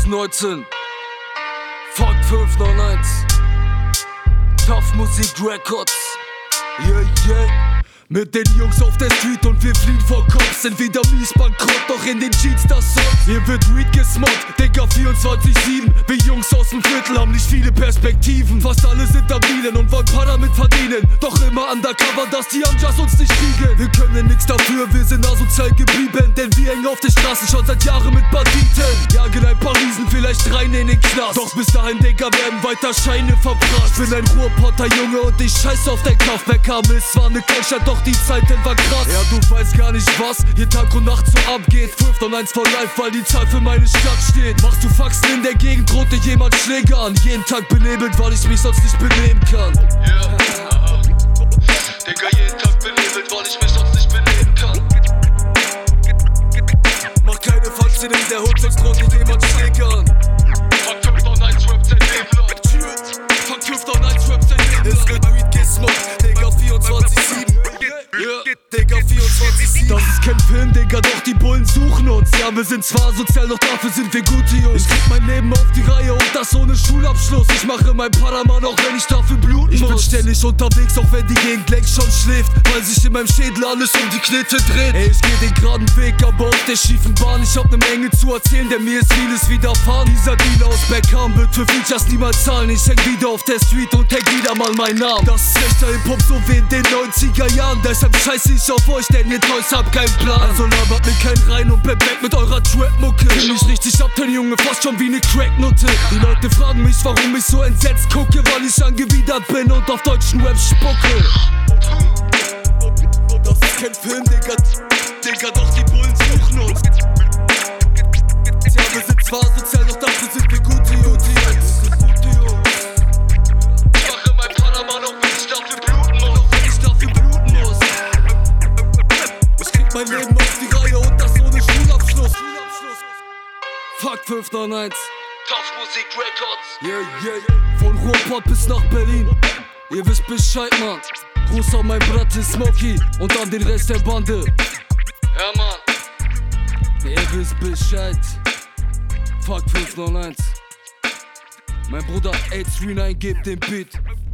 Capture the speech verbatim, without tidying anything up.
zweitausendneunzehn. Fakt fünf neun eins. Tough Musik Records. Yeah, yeah. Mit den Jungs auf der Street und wir fliehen vor Kopf. Sind wieder mies bankrott, doch in den Jeans das Sock. Hier wird Weed gesmoked, Digga vierundzwanzig sieben. Wir Jungs aus dem Viertel haben nicht viele Perspektiven. Fast alle sind am Dealen und wollen Pada mit verdienen. Doch immer undercover, dass die Amjas uns nicht kriegen. Wir können nix dafür, wir sind asozial geblieben. Denn wir hängen auf den Straßen schon seit Jahren mit Banditen. Jagen ein paar Riesen, vielleicht rein in den Knast. Doch bis dahin, Digga, werden weiter Scheine verbracht. Ich bin ein Ruhrpotter Junge und ich scheiß auf den Kraftwerk. Es war ne Kleinstadt, doch die Zeiten war krass. Ja, du weißt gar nicht was hier Tag und Nacht so abgeht. fünf neun eins for life, weil die Zahl für meine Stadt steht. Machst du Faxen in der Gegend, droht dir jemand Schläge an. Jeden Tag benebelt, weil ich mich sonst nicht benehmen kann. Yeah, uh, Digga, jeden Tag benebelt, weil ich mich sonst nicht benehmen kann. Mach keine Faxen in der Hut, sonst droht dir jemand Schläge an. Fuck fünf neun eins, Rap sein Leben lang. Fuck fünf neun eins, Rap sein Leben lang. Es wird Weed gesmoked, Digga vierundzwanzig sieben. Yeah. Digga vierundzwanzig sieben. Das ist kein Film, Digga, doch die Bullen suchen uns. Ja, wir sind zwar sozial, doch dafür sind wir gute Jungs. Ich krieg mein Leben auf die Reihe und das ohne Schulabschluss. Ich mache mein Paraman, auch wenn ich dafür bluten muss. Ich bin ständig unterwegs, auch wenn die Gegend längst schon schläft. Weil sich in meinem Schädel alles um die Knete dreht. Ey, ich geh den geraden Weg, aber auf der schiefen Bahn. Ich hab ne Menge zu erzählen, denn mir ist vieles widerfahren. Dieser Dealer aus Beckham wird für Features niemals zahlen. Ich häng wieder auf der Street und häng wieder mal meinen Namen. Das ist echter Hip-Hop, so wie in den neunziger Jahren. Deshalb scheiße ich auf euch, denn ihr Toys habt keinen Plan. Also labert mir keinen rein und bleib weg mit eurer Trap-Mucke. Bin ich richtig abtön, Junge, fast schon wie ne Cracknutte. Die Leute fragen mich, warum ich so entsetzt gucke, weil ich angewidert bin und auf deutschen Rap spucke. Das ist kein Film, Digga, Digga, doch die Bullen suchen uns. Ja, wir sind zwar sozial, doch dafür sind wir gute Jungs. Ich mache mein Panama, auch wenn ich dafür bluten muss. Auch wenn ich dafür bluten muss. Ich krieg mein Leben auf die Reihe und das ohne Schulabschluss. Fuck fünf neun eins. Tough Musik Records. Yeah, yeah. Von Ruhrpott bis nach Berlin. Ihr wisst Bescheid, Mann. Gruß an mein Bratte Smokey und an den Rest der Bande. Ja, Mann. Ihr wisst Bescheid. Fuck fünf neun eins. Mein Bruder acht drei neun gibt den Beat.